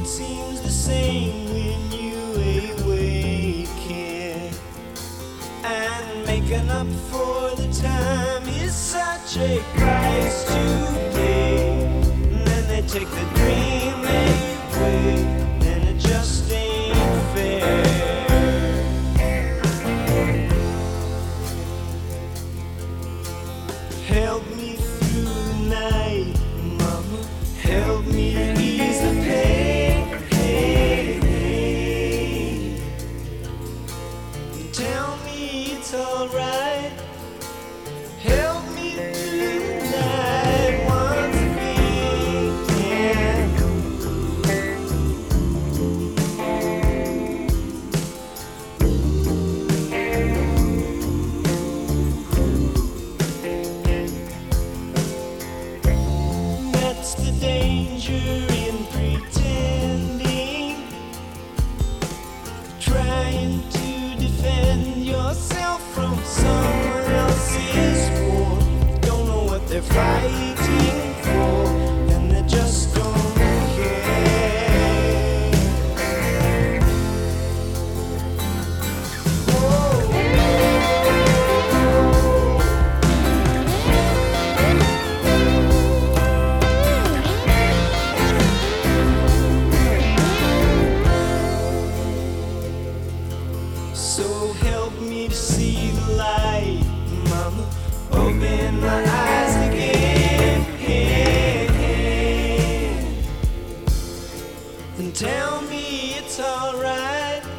seems the same when you awaken, and making up for the time is such a price to pay. And then they take the dream away, and it just ain't fair. Help me through the night, mama. Help me to ease the pain. Tell me it's alright. Help me through the night once again. That's the danger in pretending, trying to defend yourself from someone else's war. Don't know what they're fighting for, and they just don't care. So help me to see the light, mama. Open my eyes again, and tell me it's alright.